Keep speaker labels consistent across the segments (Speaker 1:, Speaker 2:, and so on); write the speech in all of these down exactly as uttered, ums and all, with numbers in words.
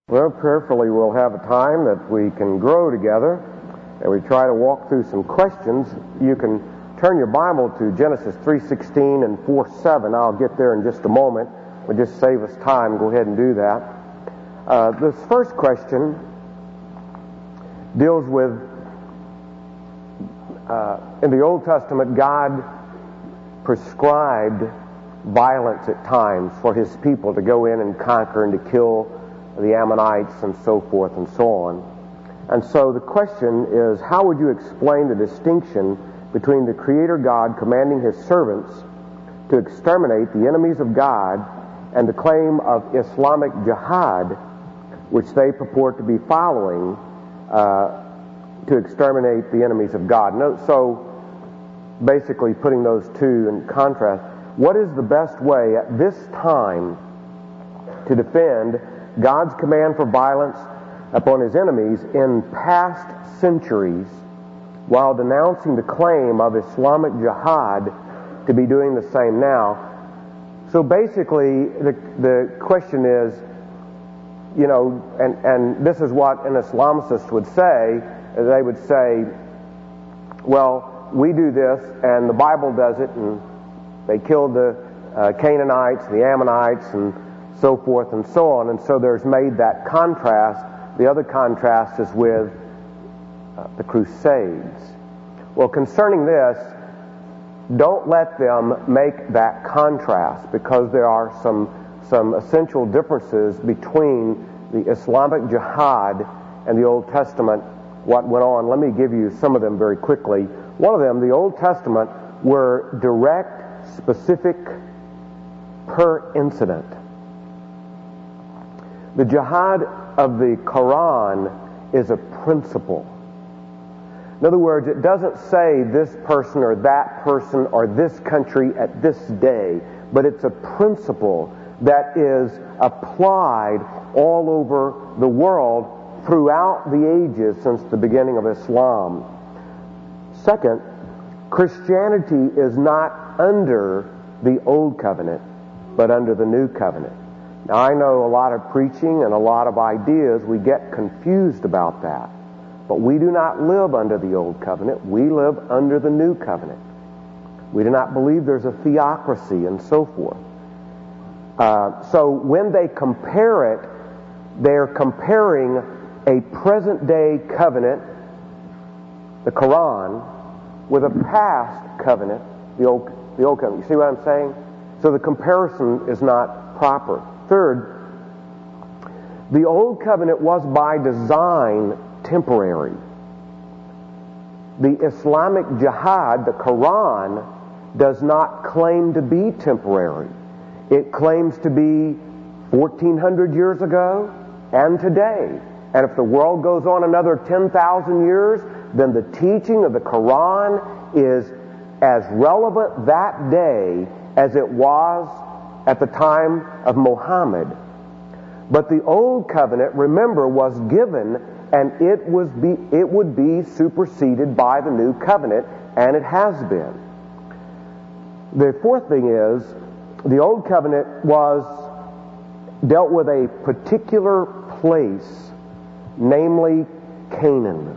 Speaker 1: Well, prayerfully we'll have a time that we can grow together and we try to walk through some questions. You can turn your Bible to Genesis three sixteen and four seven. I'll get there in just a moment. We'll just save us time. Go ahead and do that. Uh, this first question deals with, uh, in the Old Testament, God prescribed violence at times for His people to go in and conquer and to kill the Ammonites and so forth and so on. And so the question is, how would you explain the distinction between the Creator God commanding His servants to exterminate the enemies of God and the claim of Islamic Jihad, which they purport to be following uh, to exterminate the enemies of God? No, so basically putting those two in contrast, what is the best way at this time to defend God's command for violence upon His enemies in past centuries while denouncing the claim of Islamic Jihad to be doing the same now? So basically, the, the question is, you know, and, and this is what an Islamicist would say. They would say, well, we do this and the Bible does it, and they killed the uh, Canaanites, the Ammonites, and so forth and so on. And so there's made that contrast. The other contrast is with uh, the Crusades. Well, concerning this, don't let them make that contrast, because there are some some essential differences between the Islamic Jihad and the Old Testament, what went on. Let me give you some of them very quickly. One of them, the Old Testament, were direct, specific, per incident. The jihad of the Quran is a principle. In other words, it doesn't say this person or that person or this country at this day, but it's a principle that is applied all over the world throughout the ages since the beginning of Islam. Second, Christianity is not under the Old Covenant, but under the New Covenant. Now, I know a lot of preaching and a lot of ideas, we get confused about that. But we do not live under the Old Covenant. We live under the New Covenant. We do not believe there's a theocracy and so forth. Uh, so when they compare it, they're comparing a present-day covenant, the Quran, with a past covenant, the Old, the Old Covenant. You see what I'm saying? So the comparison is not proper. Third, the Old Covenant was by design temporary. The Islamic Jihad, the Quran, does not claim to be temporary. It claims to be fourteen hundred years ago and today. And if the world goes on another ten thousand years, then the teaching of the Quran is as relevant that day as it was at the time of Muhammad. But the Old Covenant, remember, was given, and it was be it would be superseded by the New Covenant, and it has been. The fourth thing is, the Old Covenant was dealt with a particular place, namely Canaan.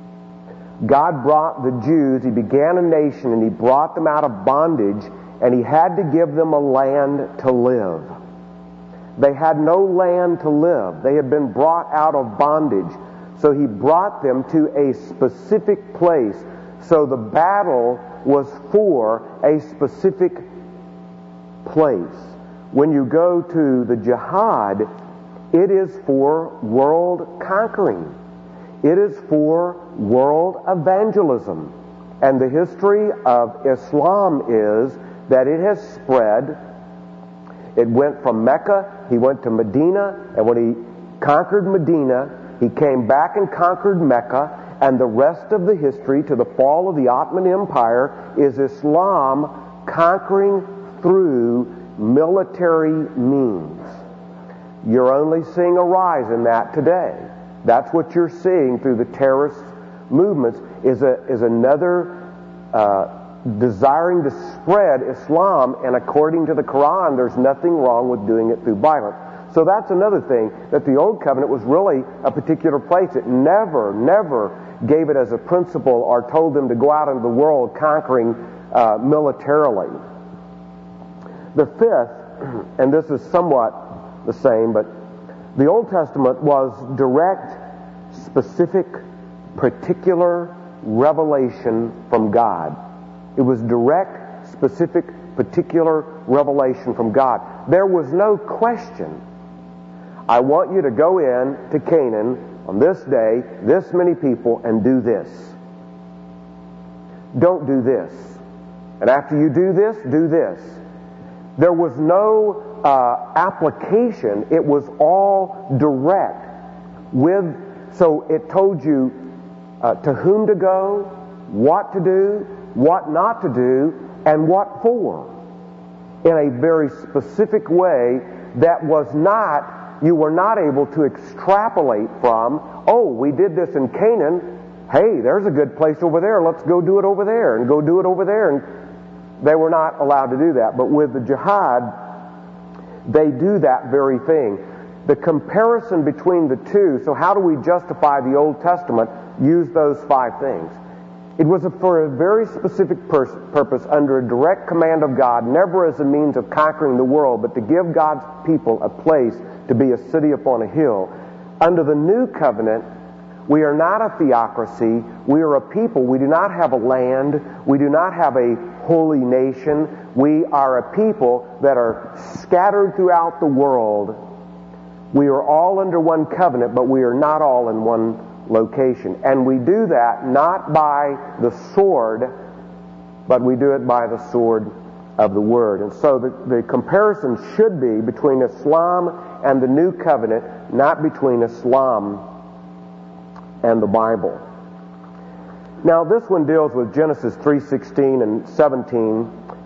Speaker 1: God brought the Jews, He began a nation, and He brought them out of bondage, and He had to give them a land to live. They had no land to live. They had been brought out of bondage. So He brought them to a specific place. So the battle was for a specific place. When you go to the jihad, it is for world conquering. It is for world evangelism. And the history of Islam is that it has spread. It went from Mecca, he went to Medina, and when he conquered Medina, he came back and conquered Mecca, and the rest of the history to the fall of the Ottoman Empire is Islam conquering through military means. You're only seeing a rise in that today. That's what you're seeing through the terrorist movements, is a is another uh, desiring to spread Islam, and according to the Quran, there's nothing wrong with doing it through violence. So that's another thing, that the Old Covenant was really a particular place. It never, never gave it as a principle or told them to go out into the world conquering uh, militarily. The fifth, and this is somewhat the same, but the Old Testament was direct, specific, particular revelation from God. It was direct, specific, particular revelation from God. There was no question. I want you to go in to Canaan on this day, this many people, and do this. Don't do this. And after you do this, do this. There was no uh, application. It was all direct. With so it told you uh, to whom to go, what to do, what not to do, and what for, in a very specific way that was not, you were not able to extrapolate from, oh, we did this in Canaan, hey, there's a good place over there, let's go do it over there, and go do it over there. And they were not allowed to do that. But with the jihad, they do that very thing. The comparison between the two, so how do we justify the Old Testament? Use those five things. It was a, for a very specific pers- purpose, under a direct command of God, never as a means of conquering the world, but to give God's people a place to be a city upon a hill. Under the New Covenant, we are not a theocracy. We are a people. We do not have a land. We do not have a holy nation. We are a people that are scattered throughout the world. We are all under one covenant, but we are not all in one location. And we do that not by the sword, but we do it by the sword of the Word. And so the, the comparison should be between Islam and the New Covenant, not between Islam and the Bible. Now this one deals with Genesis three sixteen and seventeen,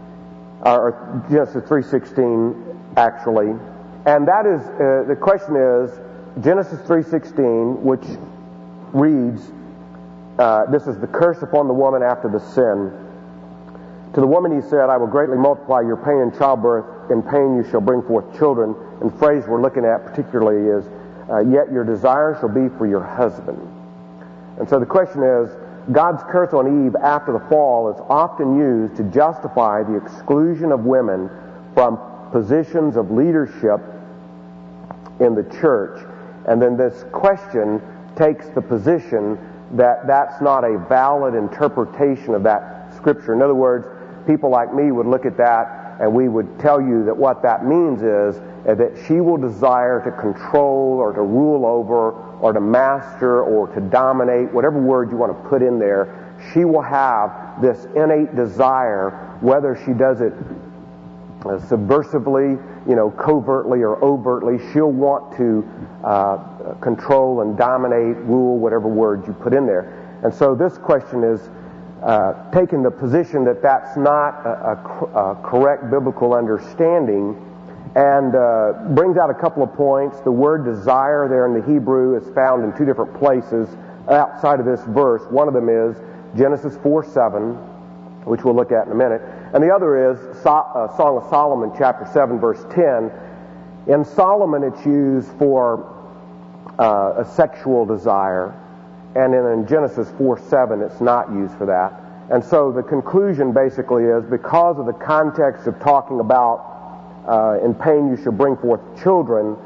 Speaker 1: or Genesis three sixteen actually, and that is, uh, the question is, Genesis three sixteen, which reads, uh, this is the curse upon the woman after the sin. To the woman he said, I will greatly multiply your pain in childbirth. In pain you shall bring forth children. And the phrase we're looking at particularly is, uh, yet your desire shall be for your husband. And so the question is, God's curse on Eve after the fall is often used to justify the exclusion of women from positions of leadership in the church. And then this question takes the position that that's not a valid interpretation of that scripture. In other words, people like me would look at that and we would tell you that what that means is that she will desire to control or to rule over or to master or to dominate, whatever word you want to put in there. She will have this innate desire, whether she does it uh, subversively, you know, covertly or overtly. She'll want to uh, control and dominate, rule, whatever word you put in there. And so this question is uh, taking the position that that's not a, a, a correct biblical understanding, and uh, brings out a couple of points. The word desire there in the Hebrew is found in two different places outside of this verse. One of them is Genesis four seven, which we'll look at in a minute. And the other is so- uh, Song of Solomon, chapter seven, verse ten. In Solomon, it's used for uh, a sexual desire. And in, in Genesis four seven, it's not used for that. And so the conclusion basically is, because of the context of talking about Uh, in pain you shall bring forth children,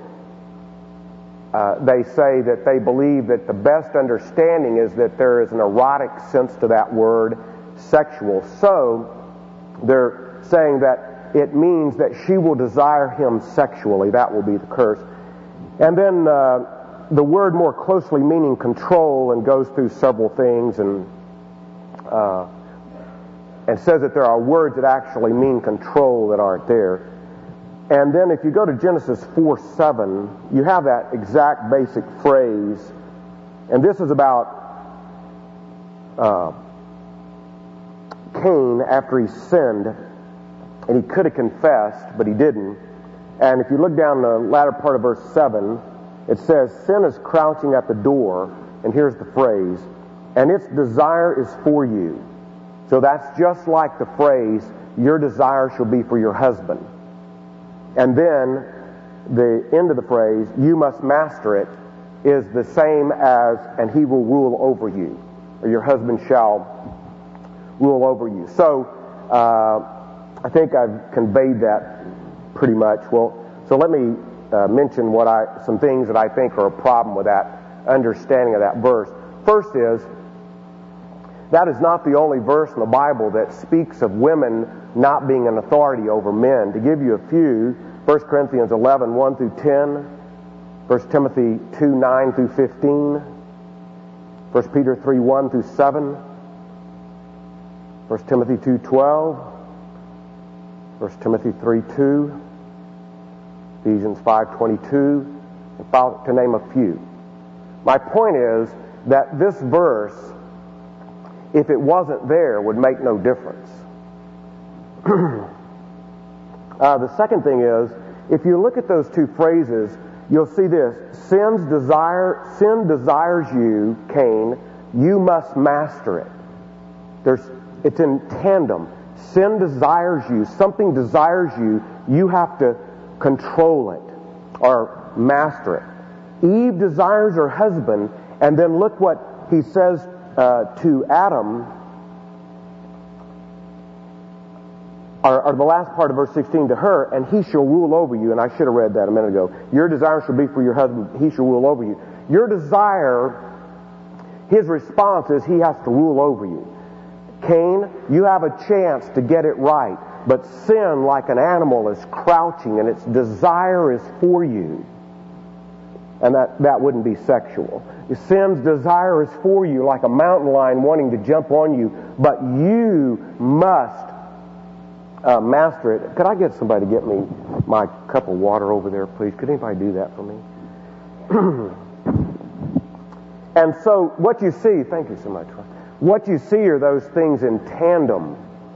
Speaker 1: uh, they say that they believe that the best understanding is that there is an erotic sense to that word, sexual. So they're saying that it means that she will desire him sexually. That will be the curse. And then uh, the word more closely meaning control, and goes through several things, and uh, and says that there are words that actually mean control that aren't there. And then if you go to Genesis four seven, you have that exact basic phrase. And this is about uh, Cain after he sinned. And he could have confessed, but he didn't. And if you look down the latter part of verse seven, it says, sin is crouching at the door. And here's the phrase, and its desire is for you. So that's just like the phrase, your desire shall be for your husband. And then the end of the phrase, you must master it, is the same as, and he will rule over you, or your husband shall rule over you. So, uh, I think I've conveyed that pretty much. Well, so let me uh, mention what I, some things that I think are a problem with that understanding of that verse. First is, that is not the only verse in the Bible that speaks of women not being an authority over men. To give you a few, First Corinthians eleven, one through ten, First Timothy two, nine through fifteen, First Peter three, one through seven, First Timothy two, twelve, First Timothy three, two, Ephesians five, twenty-two, to name a few. My point is that this verse, if it wasn't there, would make no difference. uh, the second thing is, if you look at those two phrases, you'll see this: Sin's desire, sin desires you, Cain. You must master it. There's, it's in tandem. Sin desires you. Something desires you. You have to control it or master it. Eve desires her husband, and then look what he says uh, to Adam, or, or the last part of verse sixteen, to her, and he shall rule over you. And I should have read that a minute ago. Your desire shall be for your husband, he shall rule over you. Your desire, his response is he has to rule over you. Cain, you have a chance to get it right, but sin, like an animal, is crouching, and its desire is for you. And that, that wouldn't be sexual. Sin's desire is for you, like a mountain lion wanting to jump on you, but you must uh, master it. Could I get somebody to get me my cup of water over there, please? Could anybody do that for me? And so what you see, thank you so much. What you see are those things in tandem.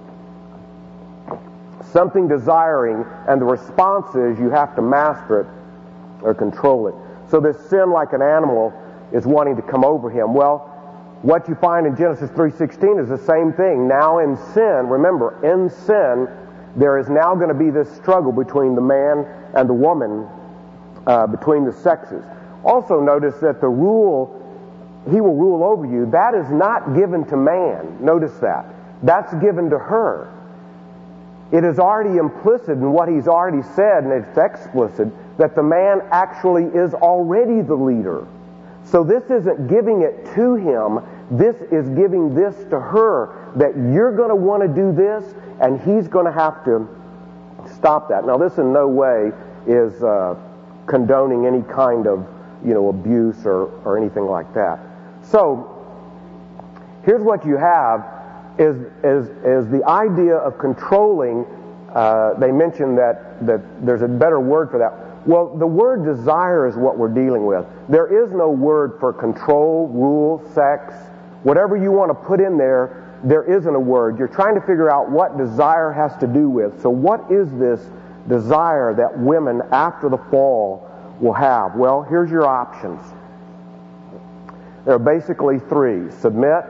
Speaker 1: Something desiring, and the response is you have to master it or control it. So this sin, like an animal, is wanting to come over him. Well, what you find in Genesis three sixteen is the same thing. Now in sin, remember, in sin, there is now going to be this struggle between the man and the woman, uh, between the sexes. Also notice that the rule, he will rule over you, that is not given to man. Notice that. That's given to her. It is already implicit in what he's already said, and it's explicit, that the man actually is already the leader. So this isn't giving it to him, this is giving this to her, that you're going to want to do this, and he's going to have to stop that. Now this in no way is uh, condoning any kind of, you know, abuse or, or anything like that. So here's what you have is, is, is the idea of controlling. Uh, they mentioned that, that there's a better word for that. Well, the word desire is what we're dealing with. There is no word for control, rule, sex. Whatever you want to put in there, there isn't a word. You're trying to figure out what desire has to do with. So what is this desire that women after the fall will have? Well, here's your options. There are basically three: submit,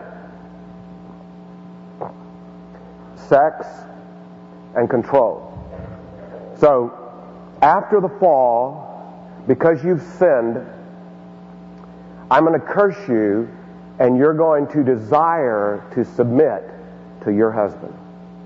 Speaker 1: sex, and control. So, after the fall, because you've sinned, I'm going to curse you, and you're going to desire to submit to your husband.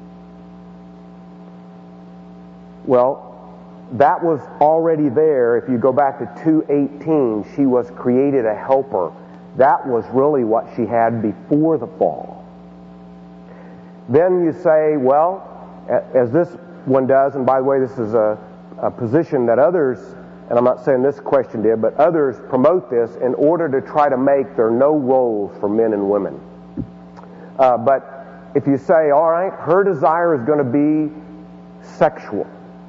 Speaker 1: Well, that was already there. If you go back to two eighteen, she was created a helper. That was really what she had before the fall. Then you say, well, as this one does, and by the way, this is a, a position that others, and I'm not saying this question did, but others promote this in order to try to make there no roles for men and women. Uh, but if you say, all right, her desire is going to be sexual.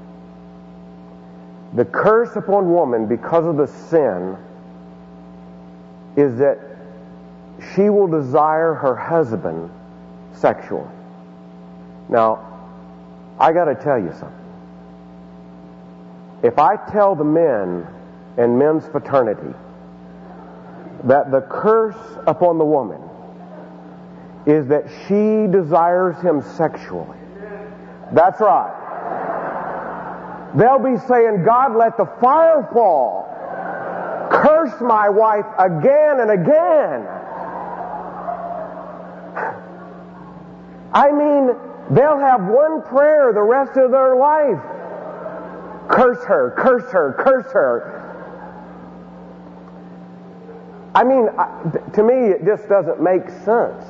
Speaker 1: The curse upon woman because of the sin is that she will desire her husband sexually. Now, I got to tell you something. If I tell the men in men's fraternity that the curse upon the woman is that she desires him sexually, that's right. They'll be saying, God, let the fire fall. Curse my wife again and again. I mean, they'll have one prayer the rest of their life. Curse her, curse her, curse her. I mean, to me, it just doesn't make sense.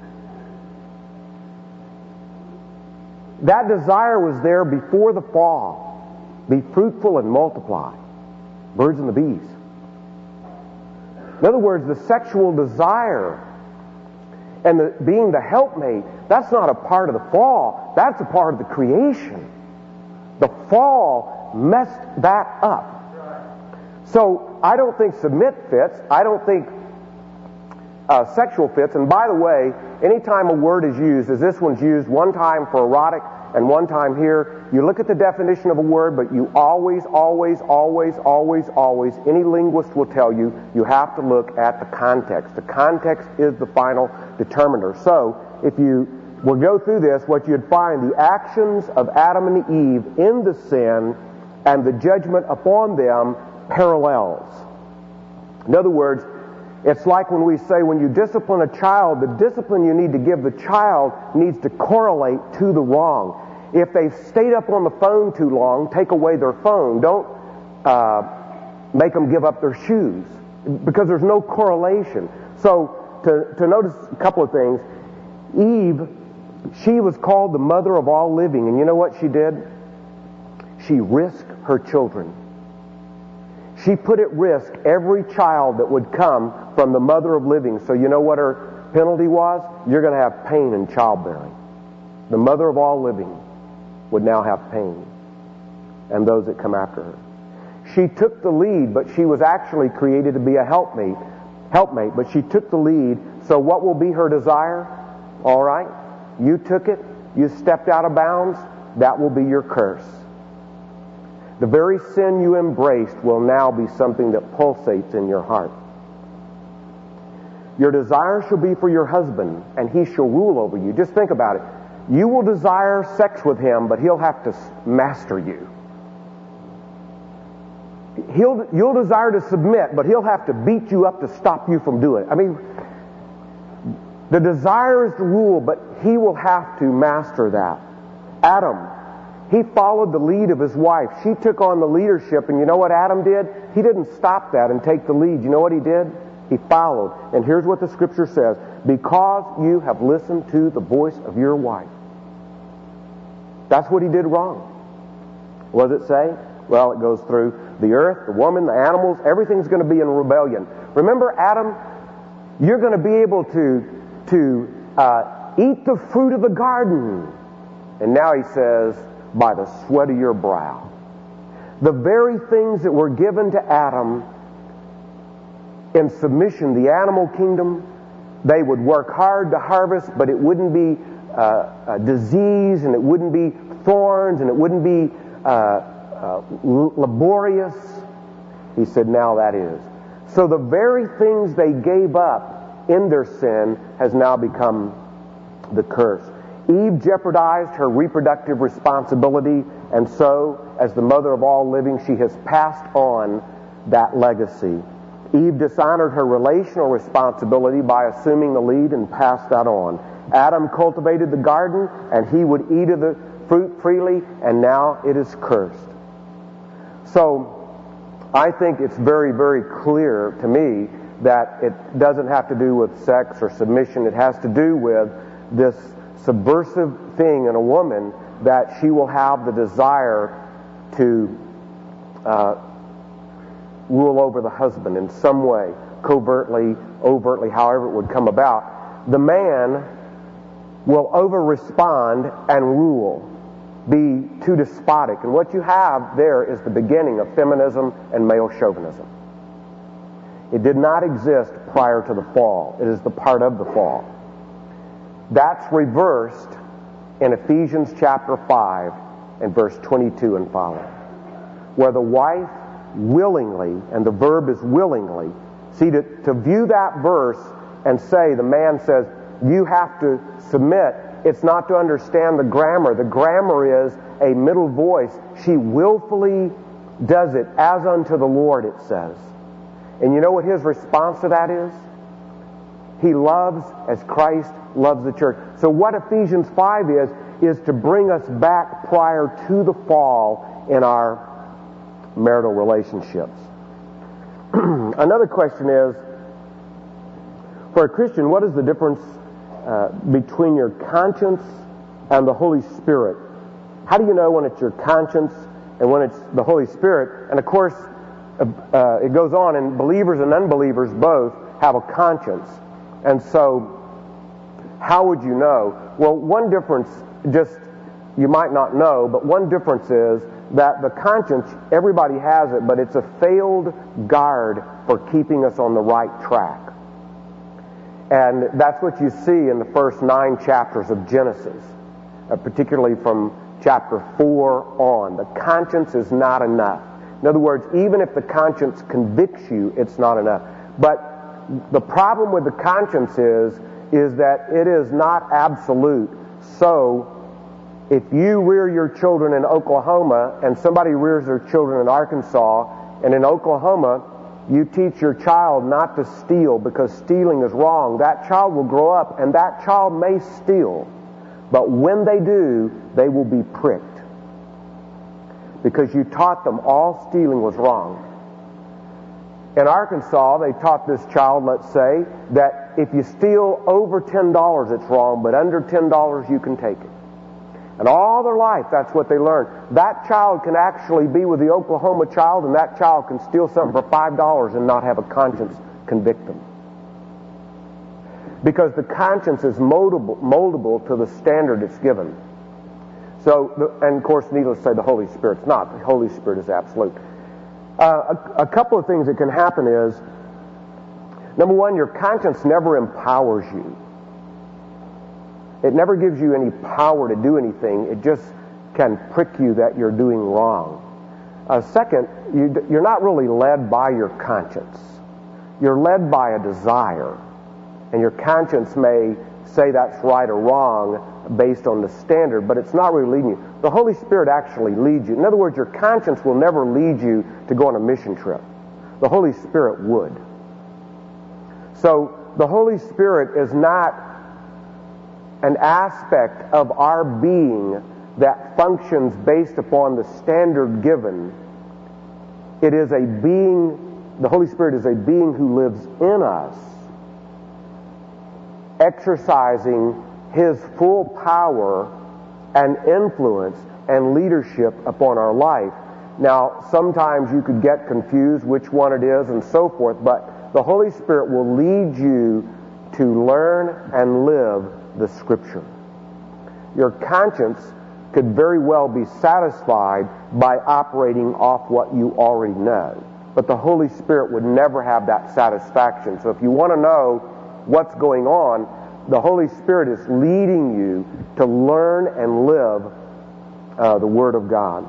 Speaker 1: That desire was there before the fall. Be fruitful and multiply. Birds and the bees. In other words, the sexual desire and the, being the helpmate, that's not a part of the fall. That's a part of the creation. The fall messed that up. So I don't think submit fits. I don't think uh, sexual fits. And by the way, anytime a word is used, as this one's used one time for erotic and one time here, you look at the definition of a word, but you always, always, always, always, always, any linguist will tell you, you have to look at the context. The context is the final determiner. So if you will go through this, what you'd find, the actions of Adam and Eve in the sin and the judgment upon them parallels. In other words, it's like when we say when you discipline a child, the discipline you need to give the child needs to correlate to the wrong. If they've stayed up on the phone too long, take away their phone. Don't uh, make them give up their shoes, because there's no correlation. So to, to notice a couple of things, Eve, she was called the mother of all living, and you know what she did? She risked her children. She put at risk every child that would come from the mother of living. So you know what her penalty was? You're going to have pain in childbearing. The mother of all living would now have pain, and those that come after her. She took the lead, but she was actually created to be a helpmate, helpmate, but she took the lead. So what will be her desire? All right, you took it, you stepped out of bounds, that will be your curse. The very sin you embraced will now be something that pulsates in your heart. Your desire shall be for your husband, and he shall rule over you. Just think about it. You will desire sex with him, but he'll have to master you. He'll, you'll desire to submit, but he'll have to beat you up to stop you from doing it. I mean, the desire is to rule, but he will have to master that. Adam, he followed the lead of his wife. She took on the leadership, and you know what Adam did? He didn't stop that and take the lead. You know what he did? He followed. And here's what the scripture says. Because you have listened to the voice of your wife. That's what he did wrong. What does it say? Well, it goes through the earth, the woman, the animals. Everything's going to be in rebellion. Remember, Adam, you're going to be able to, to uh, eat the fruit of the garden. And now he says, by the sweat of your brow. The very things that were given to Adam in submission, the animal kingdom, they would work hard to harvest, but it wouldn't be uh, a disease, and it wouldn't be thorns, and it wouldn't be uh, uh, laborious. He said, now that is. So the very things they gave up in their sin has now become the curse. Eve jeopardized her reproductive responsibility, and so, as the mother of all living, she has passed on that legacy. Eve dishonored her relational responsibility by assuming the lead and passed that on. Adam cultivated the garden, and he would eat of the fruit freely, and now it is cursed. So, I think it's very, very clear to me that it doesn't have to do with sex or submission. It has to do with this subversive thing in a woman, that she will have the desire to uh, rule over the husband in some way, covertly, overtly, however it would come about. The man will over-respond and rule, be too despotic. And what you have there is the beginning of feminism and male chauvinism. It did not exist prior to the fall. It is the part of the fall. That's reversed in Ephesians chapter five and verse twenty-two and following, where the wife willingly, and the verb is willingly. See, to, to view that verse and say, the man says, you have to submit, it's not to understand the grammar. The grammar is a middle voice. She willfully does it as unto the Lord, it says. And you know what his response to that is? He loves as Christ loves the church. So what Ephesians five is, is to bring us back prior to the fall in our marital relationships. Another question is, for a Christian, what is the difference uh, between your conscience and the Holy Spirit? How do you know when it's your conscience and when it's the Holy Spirit? And of course, uh, uh, it goes on, and believers and unbelievers both have a conscience. And so, how would you know? Well, one difference, just you might not know, but one difference is that the conscience, everybody has it, but it's a failed guard for keeping us on the right track. And that's what you see in the first nine chapters of Genesis, uh, particularly from chapter four on. The conscience is not enough. In other words, even if the conscience convicts you, it's not enough. But the problem with the conscience is, is that it is not absolute. So, if you rear your children in Oklahoma and somebody rears their children in Arkansas, and in Oklahoma you teach your child not to steal because stealing is wrong, that child will grow up and that child may steal. But when they do, they will be pricked. Because you taught them all stealing was wrong. In Arkansas, they taught this child, let's say, that if you steal over ten dollars, it's wrong, but under ten dollars, you can take it. And all their life, that's what they learned. That child can actually be with the Oklahoma child, and that child can steal something for five dollars and not have a conscience convict them. Because the conscience is moldable, moldable to the standard it's given. So, and of course, needless to say, the Holy Spirit's not. The Holy Spirit is absolute. Uh, a, a couple of things that can happen is, number one, your conscience never empowers you. It never gives you any power to do anything. It just can prick you that you're doing wrong. Uh, second, you, you're not really led by your conscience. You're led by a desire. And your conscience may say that's right or wrong based on the standard, but it's not really leading you. The Holy Spirit actually leads you. In other words, your conscience will never lead you to go on a mission trip. The Holy Spirit would. So the Holy Spirit is not an aspect of our being that functions based upon the standard given. It is a being, the Holy Spirit is a being who lives in us, exercising His full power and influence and leadership upon our life. Now, sometimes you could get confused which one it is and so forth, but the Holy Spirit will lead you to learn and live the Scripture. Your conscience could very well be satisfied by operating off what you already know. But the Holy Spirit would never have that satisfaction. So if you want to know what's going on, the Holy Spirit is leading you to learn and live uh, the Word of God.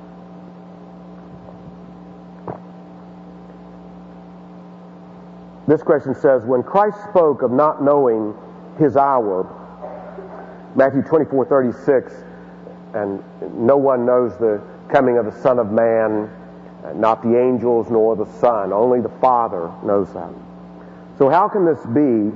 Speaker 1: This question says, when Christ spoke of not knowing His hour, Matthew twenty-four thirty-six, and no one knows the coming of the Son of Man, not the angels nor the Son, only the Father knows that. So how can this be?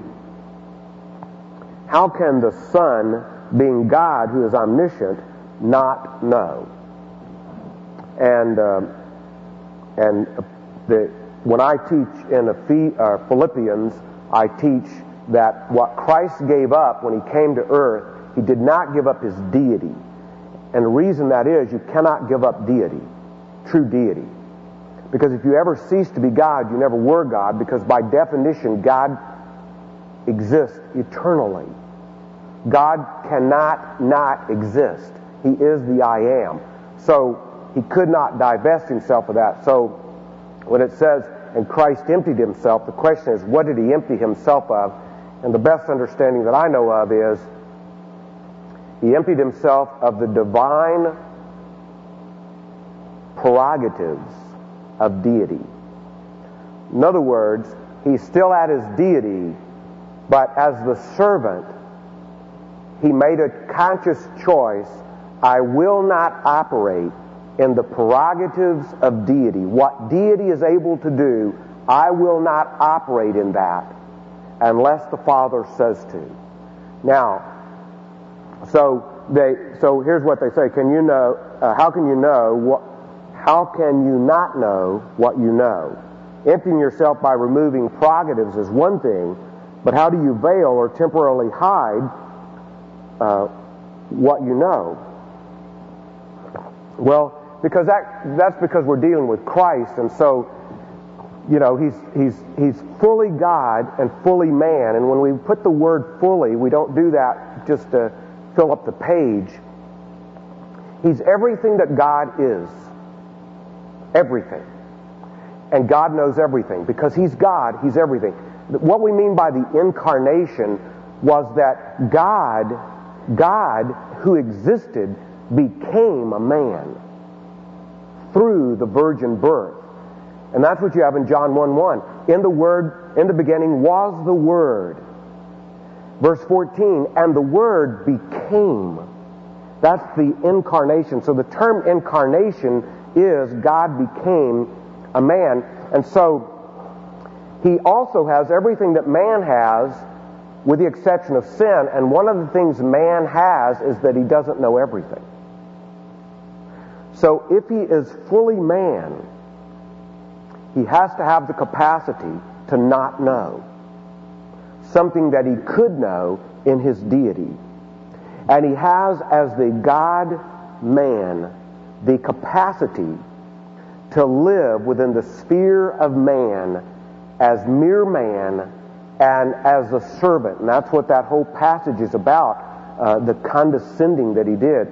Speaker 1: How can the Son, being God who is omniscient, not know? And uh, and the, when I teach in a uh, Philippians, I teach that what Christ gave up when He came to earth, He did not give up His deity. And the reason that is, you cannot give up deity, true deity. Because if you ever cease to be God, you never were God, because by definition, God exists eternally. God cannot not exist. He is the I am. So He could not divest Himself of that. So when it says, and Christ emptied Himself, the question is, what did He empty Himself of? And the best understanding that I know of is, He emptied Himself of the divine prerogatives of deity. In other words, He still had His deity, but as the servant, he made a conscious choice. I will not operate in the prerogatives of deity. What deity is able to do, I will not operate in that unless the Father says to. Now, so they, so here's what they say. Can you know? Uh, how can you know what? How can you not know what you know? Emptying yourself by removing prerogatives is one thing, but how do you veil or temporarily hide uh, what you know? Well, because that that's because we're dealing with Christ, and so, you know, he's he's he's fully God and fully man. And when we put the word fully, we don't do that just to fill up the page. He's everything that God is. Everything. And God knows everything. Because he's God, he's everything. What we mean by the incarnation was that God, God who existed, became a man through the virgin birth. And that's what you have in John one one. In the Word, in the beginning was the Word. Verse fourteen, and the Word became. That's the incarnation. So the term incarnation is God became a man. And so he also has everything that man has, with the exception of sin. And one of the things man has is that he doesn't know everything. So if he is fully man, he has to have the capacity to not know something that he could know in his deity. And he has, as the God-man, the capacity to live within the sphere of man as mere man and as a servant. And that's what that whole passage is about, uh, the condescending that he did.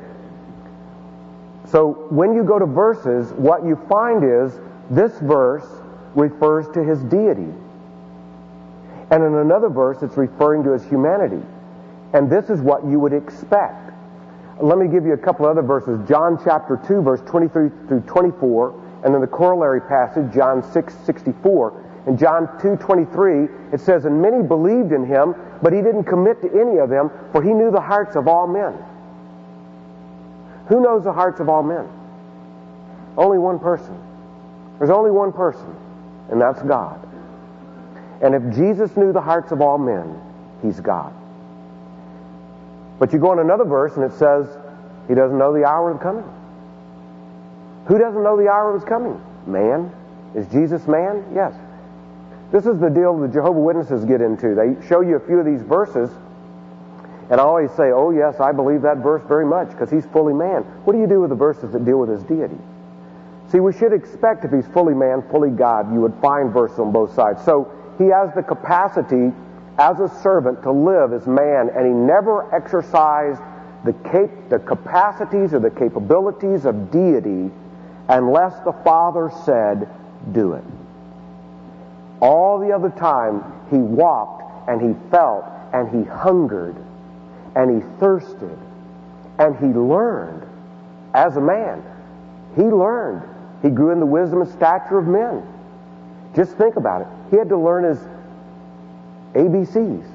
Speaker 1: So when you go to verses, what you find is this verse refers to his deity. And in another verse, it's referring to his humanity. And this is what you would expect. Let me give you a couple other verses. John chapter two, verse twenty-three through twenty-four, and then the corollary passage, John six sixty-four. In John two twenty-three, it says, and many believed in him, but he didn't commit to any of them, for he knew the hearts of all men. Who knows the hearts of all men? Only one person. There's only one person, and that's God. And if Jesus knew the hearts of all men, he's God. But you go in another verse and it says, he doesn't know the hour of coming. Who doesn't know the hour of his coming? Man. Is Jesus man? Yes. This is the deal the Jehovah's Witnesses get into. They show you a few of these verses, and I always say, oh yes, I believe that verse very much, because he's fully man. What do you do with the verses that deal with his deity? See, we should expect if he's fully man, fully God, you would find verses on both sides. So he has the capacity as a servant to live as man, and he never exercised the cap- the capacities or the capabilities of deity unless the Father said, do it. All the other time, he walked and he felt and he hungered and he thirsted and he learned as a man. He learned. He grew in the wisdom and stature of men. Just think about it. He had to learn his A B Cs.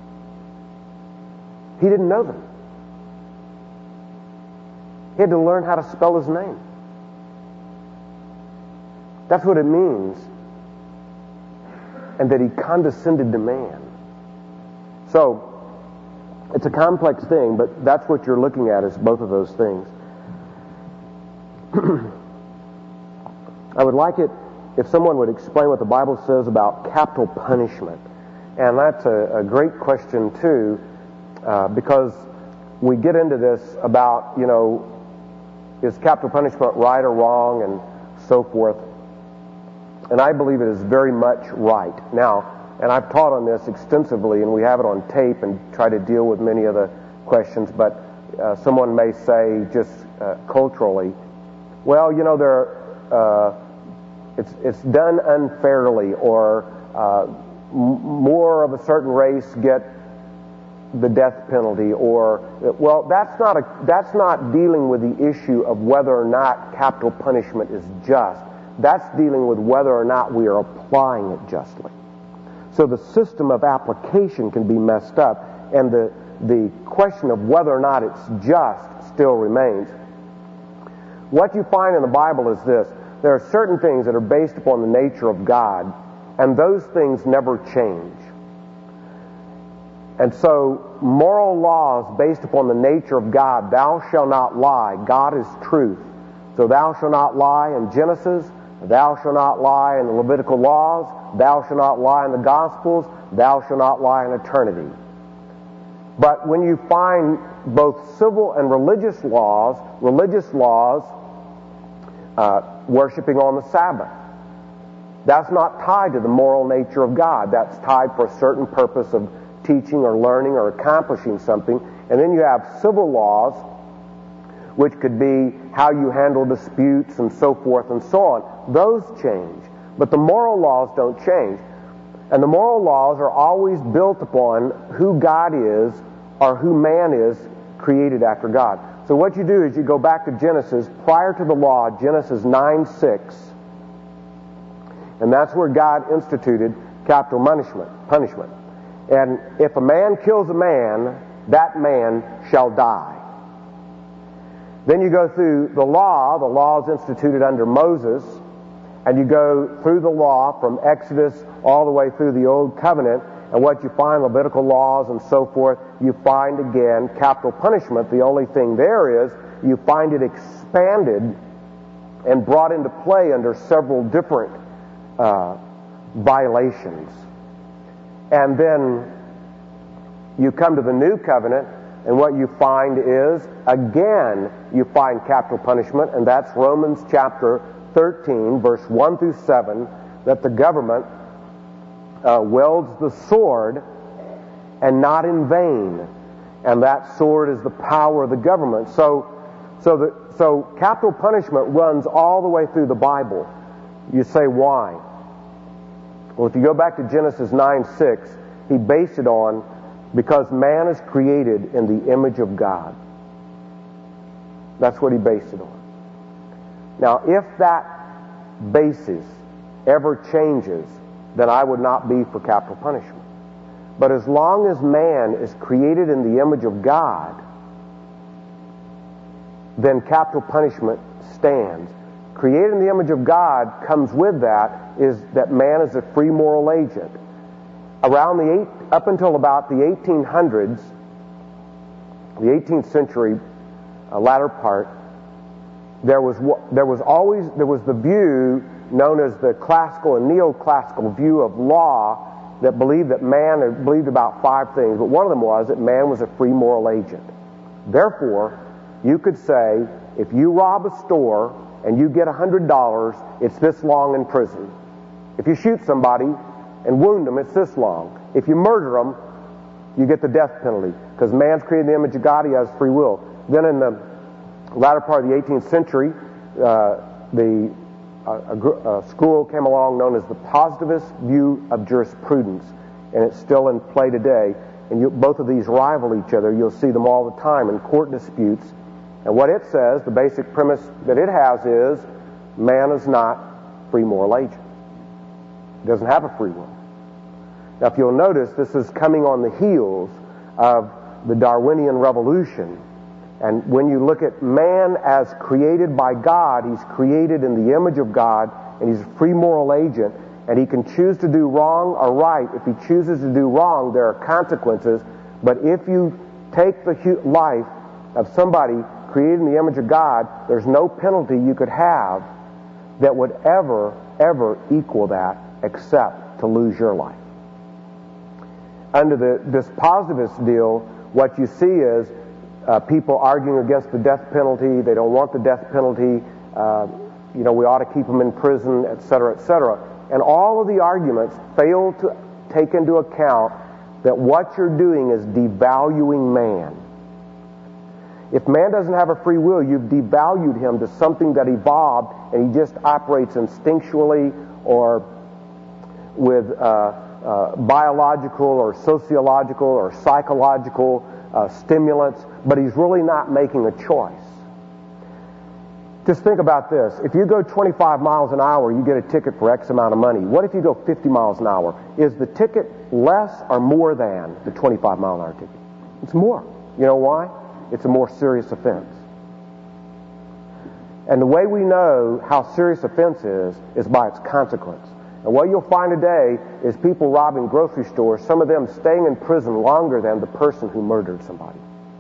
Speaker 1: He didn't know them. He had to learn how to spell his name. That's what it means. And that he condescended to man. So, it's a complex thing, but that's what you're looking at, is both of those things. I would like it if someone would explain what the Bible says about capital punishment. And that's a, a great question, too, uh, because we get into this about, you know, is capital punishment right or wrong, and so forth. And I believe it is very much right. Now, and I've taught on this extensively, and we have it on tape and try to deal with many of the questions, but uh, someone may say just uh, culturally, well, you know, there, uh, it's, it's done unfairly, or uh, m- more of a certain race get the death penalty, or, well, that's not a, that's not dealing with the issue of whether or not capital punishment is just. That's dealing with whether or not we are applying it justly. So the system of application can be messed up, and the the question of whether or not it's just still remains. What you find in the Bible is this: there are certain things that are based upon the nature of God, and those things never change. And so, moral laws based upon the nature of God, thou shalt not lie, God is truth. So thou shalt not lie in Genesis, thou shalt not lie in the Levitical laws, thou shalt not lie in the Gospels, thou shalt not lie in eternity. But when you find both civil and religious laws, religious laws, uh, worshiping on the Sabbath, that's not tied to the moral nature of God. That's tied for a certain purpose of teaching or learning or accomplishing something. And then you have civil laws, which could be how you handle disputes and so forth and so on. Those change. But the moral laws don't change. And the moral laws are always built upon who God is or who man is created after God. So what you do is you go back to Genesis, prior to the law, Genesis nine six, and that's where God instituted capital punishment. punishment. And if a man kills a man, that man shall die. Then you go through the law. The law is instituted under Moses, and you go through the law from Exodus all the way through the Old Covenant, and what you find, Levitical laws and so forth, you find again capital punishment. The only thing there is you find it expanded and brought into play under several different uh, violations. And then you come to the New Covenant, and what you find is, again, you find capital punishment, and that's Romans chapter thirteen, verse one through seven, that the government uh, wields the sword, and not in vain. And that sword is the power of the government. So, so, the, so capital punishment runs all the way through the Bible. You say, why? Well, if you go back to Genesis nine six, he based it on because man is created in the image of God. That's what he based it on. Now, if that basis ever changes, then I would not be for capital punishment. But as long as man is created in the image of God, then capital punishment stands. Created in the image of God comes with that is that man is a free moral agent. Around the eight, up until about the eighteen hundreds, the eighteenth century uh, latter part, there was there was always there was the view known as the classical and neoclassical view of law that believed that man believed about five things, but one of them was that man was a free moral agent. Therefore, you could say if you rob a store and you get a hundred dollars, it's this long in prison. If you shoot somebody and wound them, it's this long. If you murder them, you get the death penalty. Because man's created in the image of God, he has free will. Then in the latter part of the eighteenth century, uh, the uh, a, a school came along known as the positivist view of jurisprudence, and it's still in play today. And you, both of these rival each other. You'll see them all the time in court disputes. And what it says, the basic premise that it has is, man is not free moral agent. He doesn't have a free will. Now, if you'll notice, this is coming on the heels of the Darwinian revolution. And when you look at man as created by God, he's created in the image of God, and he's a free moral agent, and he can choose to do wrong or right. If he chooses to do wrong, there are consequences. But if you take the life of somebody created in the image of God, there's no penalty you could have that would ever, ever equal that except to lose your life. Under the, this positivist deal, what you see is uh, people arguing against the death penalty. They don't want the death penalty. Uh, you know, we ought to keep them in prison, et cetera, et cetera. And all of the arguments fail to take into account that what you're doing is devaluing man. If man doesn't have a free will, you've devalued him to something that evolved, and he just operates instinctually or with uh, uh, biological or sociological or psychological uh, stimulants, but he's really not making a choice. Just think about this. If you go twenty-five miles an hour, you get a ticket for X amount of money. What if you go fifty miles an hour? Is the ticket less or more than the twenty-five mile an hour ticket? It's more. You know why? It's a more serious offense. And the way we know how serious offense is, is by its consequence. And what you'll find today is people robbing grocery stores, some of them staying in prison longer than the person who murdered somebody.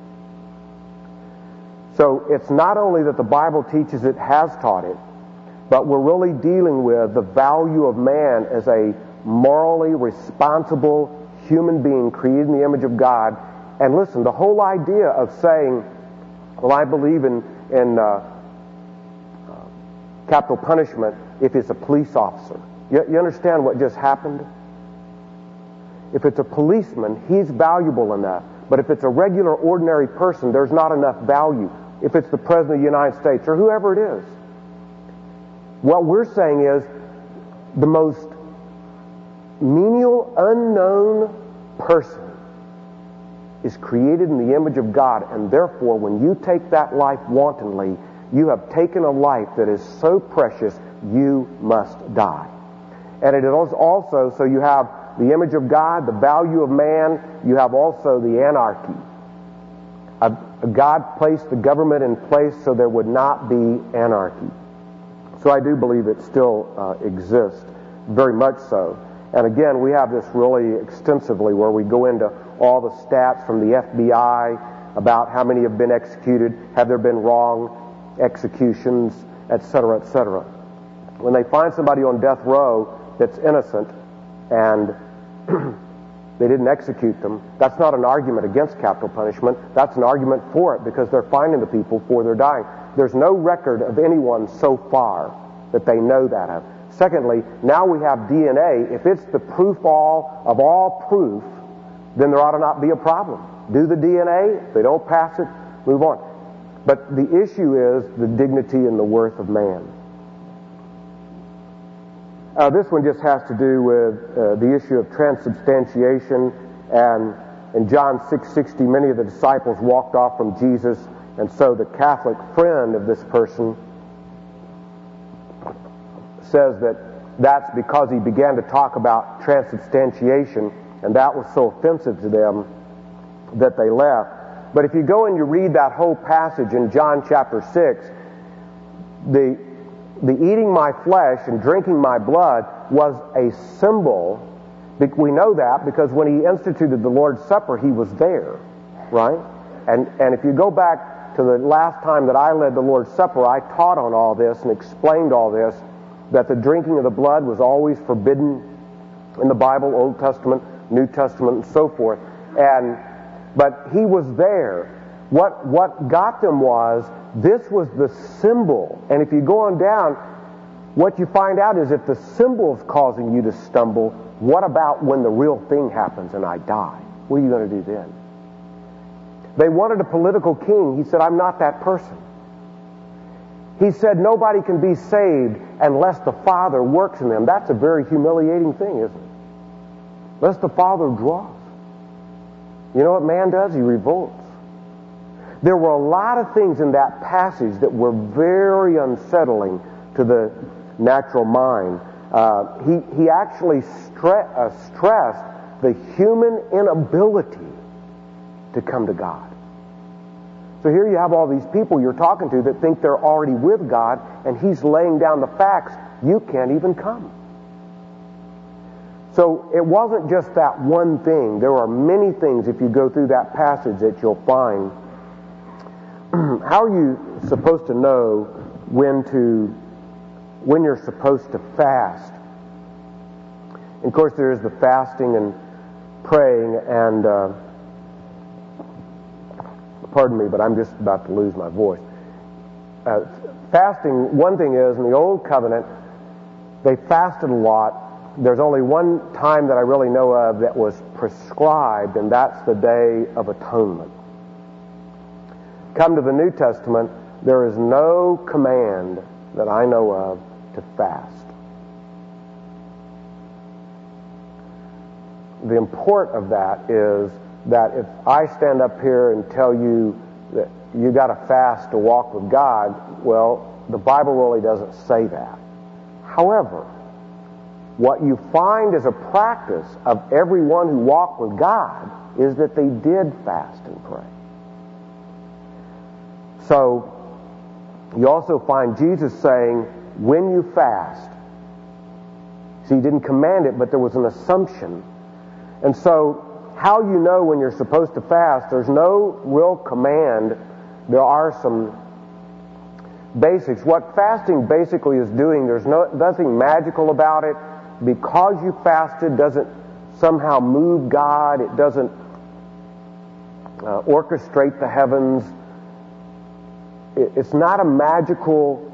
Speaker 1: So it's not only that the Bible teaches it, has taught it, but we're really dealing with the value of man as a morally responsible human being created in the image of God. And listen, the whole idea of saying, well, I believe in, in uh, uh, capital punishment if it's a police officer. You, you understand what just happened? If it's a policeman, he's valuable enough. But if it's a regular, ordinary person, there's not enough value. If it's the President of the United States or whoever it is. What we're saying is the most menial, unknown person is created in the image of God, and therefore when you take that life wantonly, you have taken a life that is so precious, you must die. And it is also, so you have the image of God, the value of man, you have also the anarchy. God placed the government in place so there would not be anarchy. So I do believe it still uh, exists, very much so. And again, we have this really extensively where we go into all the stats from the F B I about how many have been executed, have there been wrong executions, et cetera, et cetera. When they find somebody on death row that's innocent and they didn't execute them, that's not an argument against capital punishment. That's an argument for it because they're finding the people before they're dying. There's no record of anyone so far that they know that of. Secondly, now we have D N A. If it's the proof all of all proof, then there ought to not be a problem. Do the D N A. If they don't pass it, move on. But the issue is the dignity and the worth of man. Uh, this one just has to do with uh, the issue of transubstantiation. And in John six sixty, many of the disciples walked off from Jesus. And so the Catholic friend of this person says that that's because he began to talk about transubstantiation, and that was so offensive to them that they left. But if you go and you read that whole passage in John chapter six, the, the eating my flesh and drinking my blood was a symbol. We know that because when he instituted the Lord's Supper, he was there, right? And, and if you go back to the last time that I led the Lord's Supper, I taught on all this and explained all this, that the drinking of the blood was always forbidden in the Bible, Old Testament, New Testament, and so forth. And but he was there. What what got them was this was the symbol. And if you go on down, what you find out is if the symbol's causing you to stumble, what about when the real thing happens and I die? What are you going to do then? They wanted a political king. He said, I'm not that person. He said nobody can be saved unless the Father works in them. That's a very humiliating thing, isn't it? Unless the Father draws. You know what man does? He revolts. There were a lot of things in that passage that were very unsettling to the natural mind. Uh, he, he actually stre- uh, stressed the human inability to come to God. So here you have all these people you're talking to that think they're already with God, and he's laying down the facts. You can't even come. So it wasn't just that one thing. There are many things, if you go through that passage, that you'll find. How are you supposed to know when to, when you're supposed to fast? And of course, there is the fasting and praying, and uh, pardon me, but I'm just about to lose my voice. Uh, fasting, one thing is, in the Old Covenant, they fasted a lot. There's only one time that I really know of that was prescribed, and that's the Day of Atonement. Come to the New Testament, there is no command that I know of to fast. The import of that is that if I stand up here and tell you that you got to fast to walk with God, well, the Bible really doesn't say that. However, What you find as a practice of everyone who walked with God is that they did fast and pray. So, you also find Jesus saying, when you fast. See, he didn't command it, but there was an assumption. And so, how you know when you're supposed to fast, there's no real command. There are some basics. What fasting basically is doing, there's no, nothing magical about it. Because you fasted doesn't somehow move God. It doesn't uh, orchestrate the heavens. It, it's not a magical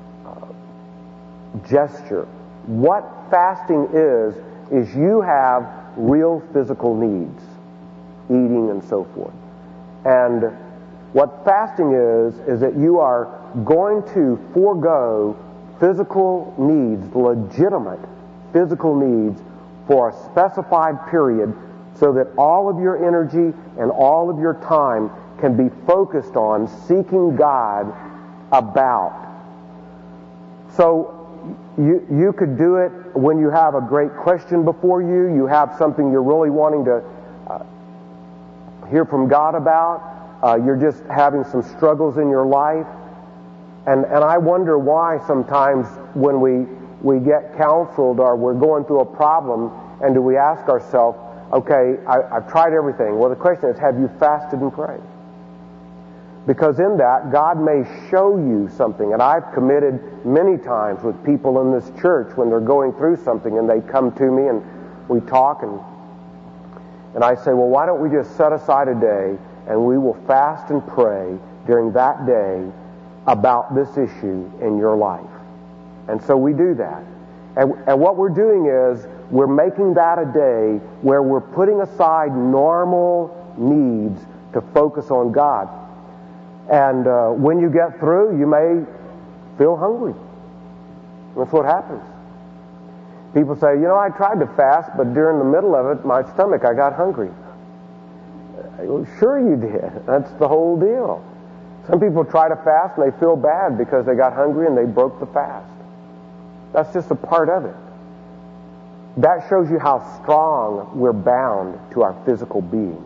Speaker 1: uh, gesture. What fasting is, is you have real physical needs, eating and so forth. And what fasting is, is that you are going to forego physical needs, legitimate physical needs, for a specified period so that all of your energy and all of your time can be focused on seeking God about. So you, you could do it when you have a great question before you, you have something you're really wanting to uh, hear from God about, uh, you're just having some struggles in your life. And, and I wonder why sometimes when we we get counseled or we're going through a problem, and do we ask ourselves, okay, I, I've tried everything. Well, the question is, have you fasted and prayed? Because in that, God may show you something. And I've committed many times with people in this church when they're going through something and they come to me and we talk and and I say, well, why don't we just set aside a day and we will fast and pray during that day about this issue in your life. And so we do that. And, and what we're doing is we're making that a day where we're putting aside normal needs to focus on God. And uh, when you get through, you may feel hungry. That's what happens. People say, you know, I tried to fast, but during the middle of it, my stomach, I got hungry. Well, sure you did. That's the whole deal. Some people try to fast and they feel bad because they got hungry and they broke the fast. That's just a part of it. That shows you how strong we're bound to our physical being.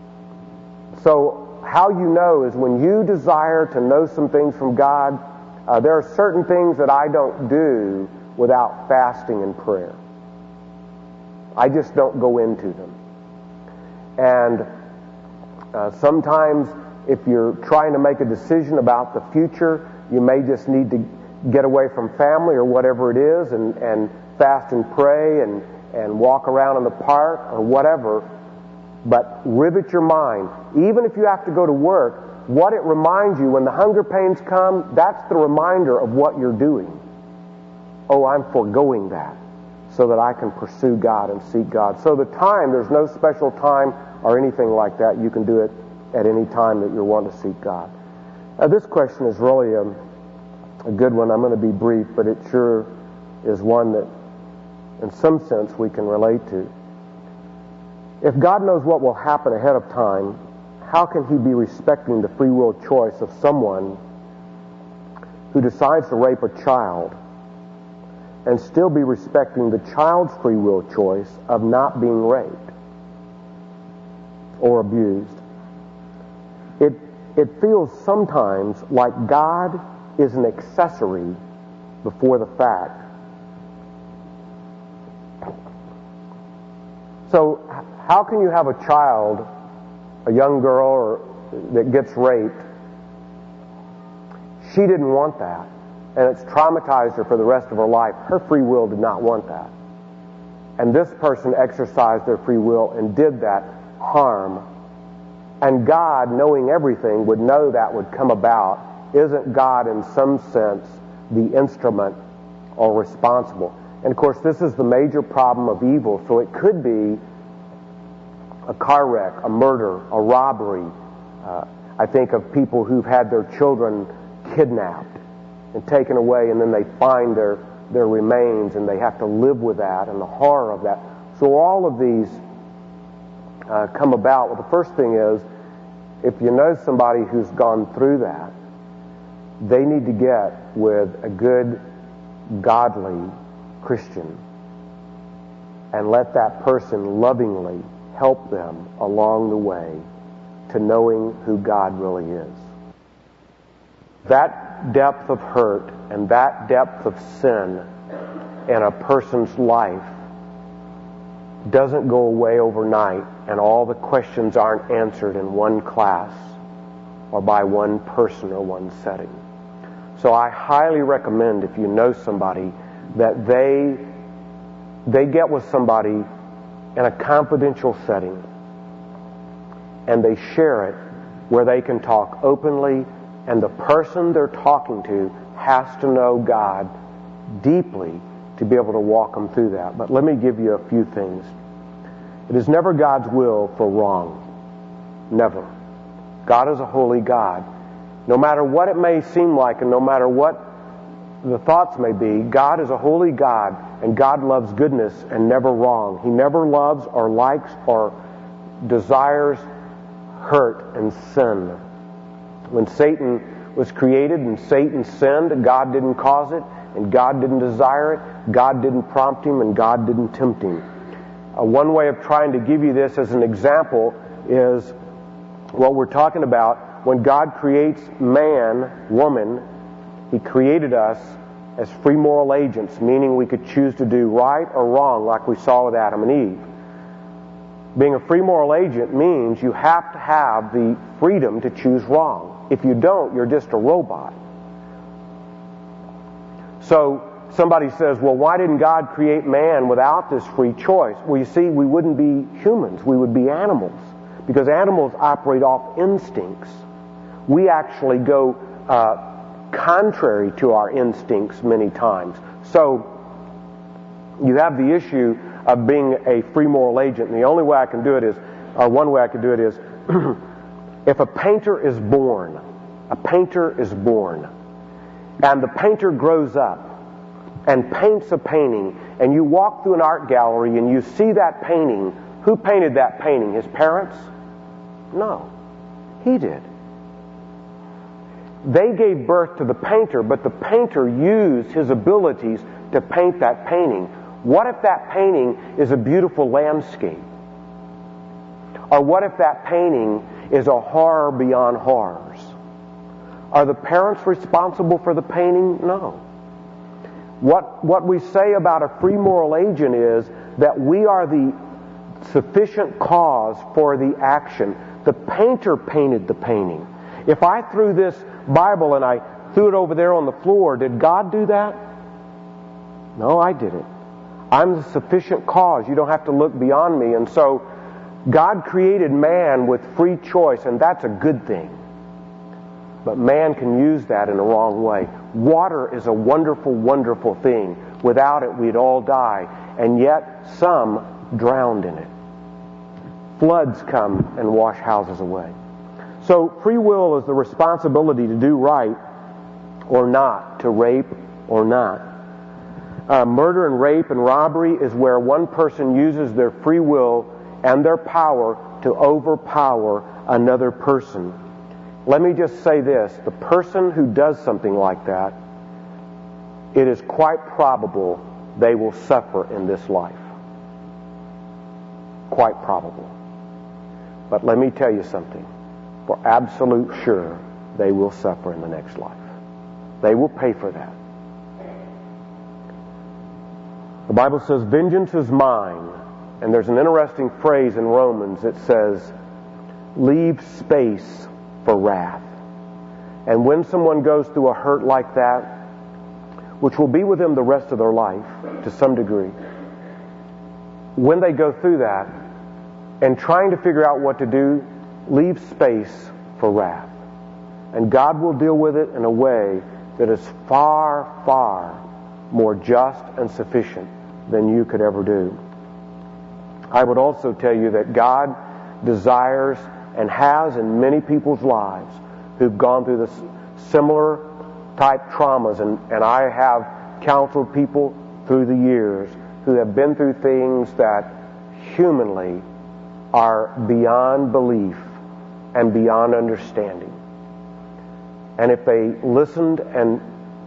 Speaker 1: So how you know is when you desire to know some things from God, uh, there are certain things that I don't do without fasting and prayer. I just don't go into them. And uh, sometimes if you're trying to make a decision about the future, you may just need to get away from family or whatever it is and, and fast and pray and, and walk around in the park or whatever. But rivet your mind. Even if you have to go to work, what it reminds you when the hunger pains come, that's the reminder of what you're doing. Oh, I'm foregoing that so that I can pursue God and seek God. So the time, there's no special time or anything like that. You can do it at any time that you want to seek God. Now, this question is really a, a good one. I'm going to be brief, but it sure is one that in some sense we can relate to. If God knows what will happen ahead of time, how can he be respecting the free will choice of someone who decides to rape a child and still be respecting the child's free will choice of not being raped or abused? It, it feels sometimes like God is an accessory before the fact. So how can you have a child, a young girl or, that gets raped? She didn't want that, and it's traumatized her for the rest of her life. Her free will did not want that. And this person exercised their free will and did that harm. And God, knowing everything, would know that would come about. Isn't God, in some sense, the instrument or responsible? And of course, this is the major problem of evil. So it could be a car wreck, a murder, a robbery. Uh, I think of people who've had their children kidnapped and taken away, and then they find their, their remains, and they have to live with that and the horror of that. So all of these uh, come about. Well, the first thing is, if you know somebody who's gone through that, they need to get with a good, godly Christian and let that person lovingly help them along the way to knowing who God really is. That depth of hurt and that depth of sin in a person's life doesn't go away overnight, and all the questions aren't answered in one class or by one person or one setting. So I highly recommend, if you know somebody, that they they get with somebody in a confidential setting and they share it where they can talk openly, and the person they're talking to has to know God deeply to be able to walk them through that. But let me give you a few things. It is never God's will for wrong. Never. God is a holy God. No matter what it may seem like and no matter what the thoughts may be, God is a holy God, and God loves goodness and never wrong. He never loves or likes or desires hurt and sin. When Satan was created and Satan sinned, God didn't cause it, and God didn't desire it, God didn't prompt him, and God didn't tempt him. Uh, one way of trying to give you this as an example is what we're talking about. When God creates man, woman, He created us as free moral agents, meaning we could choose to do right or wrong, like we saw with Adam and Eve. Being a free moral agent means you have to have the freedom to choose wrong. If you don't, you're just a robot. So somebody says, well, why didn't God create man without this free choice? Well, you see, we wouldn't be humans. We would be animals, because animals operate off instincts. We actually go uh, contrary to our instincts many times. So you have the issue of being a free moral agent. And the only way I can do it is, or one way I can do it is, if a painter is born, a painter is born, and the painter grows up and paints a painting, and you walk through an art gallery and you see that painting, who painted that painting? His parents? No, he did. They gave birth to the painter, but the painter used his abilities to paint that painting. What if that painting is a beautiful landscape? Or what if that painting is a horror beyond horrors? Are the parents responsible for the painting? No. What, what we say about a free moral agent is that we are the sufficient cause for the action. The painter painted the painting. If I threw this Bible and I threw it over there on the floor, did God do that? No, I didn't. I'm the sufficient cause. You don't have to look beyond me. And so God created man with free choice, and that's a good thing. But man can use that in a wrong way. Water is a wonderful, wonderful thing. Without it, we'd all die. And yet, some drowned in it. Floods come and wash houses away. So free will is the responsibility to do right or not, to rape or not. Uh, murder and rape and robbery is where one person uses their free will and their power to overpower another person. Let me just say this. The person who does something like that, it is quite probable they will suffer in this life. Quite probable. But let me tell you something. For absolute sure, they will suffer in the next life. They will pay for that. The Bible says, vengeance is mine. And there's an interesting phrase in Romans that says, leave space for wrath. And when someone goes through a hurt like that, which will be with them the rest of their life to some degree, when they go through that and trying to figure out what to do, leave space for wrath. And God will deal with it in a way that is far, far more just and sufficient than you could ever do. I would also tell you that God desires and has in many people's lives who've gone through this similar type traumas, and, and I have counseled people through the years who have been through things that humanly are beyond belief and beyond understanding. And if they listened and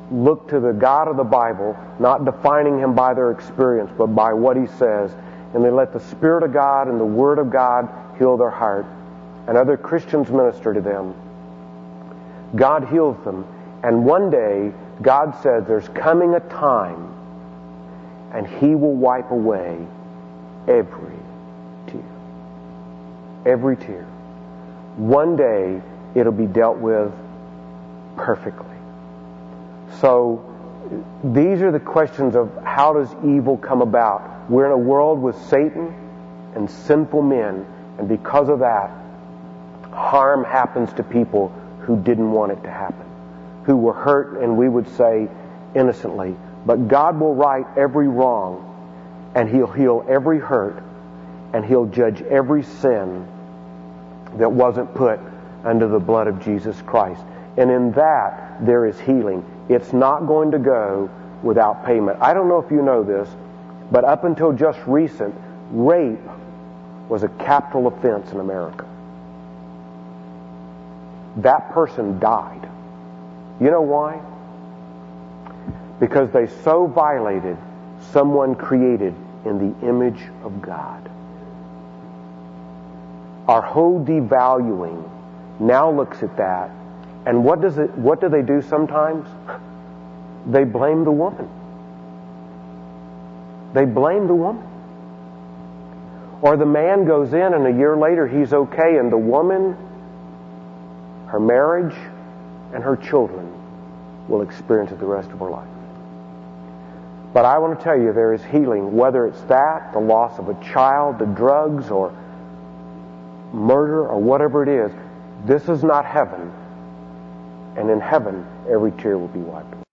Speaker 1: look to the God of the Bible, not defining Him by their experience, but by what He says, and they let the Spirit of God and the Word of God heal their heart, and other Christians minister to them, God heals them. And one day, God says there's coming a time, and He will wipe away every tear. Every tear. One day, it'll be dealt with perfectly. So, these are the questions of how does evil come about. We're in a world with Satan and sinful men, and because of that, harm happens to people who didn't want it to happen, who were hurt, and we would say innocently. But God will right every wrong, and He'll heal every hurt, and He'll judge every sin that wasn't put under the blood of Jesus Christ. And in that, there is healing. It's not going to go without payment. I don't know if you know this, but up until just recent, rape was a capital offense in America. That person died. You know why? Because they so violated someone created in the image of God. Our whole devaluing now looks at that, and what does it? What do they do sometimes? They blame the woman. They blame the woman. Or the man goes in, and a year later he's okay, and the woman, her marriage, and her children will experience it the rest of her life. But I want to tell you, there is healing, whether it's that, the loss of a child, the drugs, or murder, or whatever it is. This is not heaven. And in heaven, every tear will be wiped away.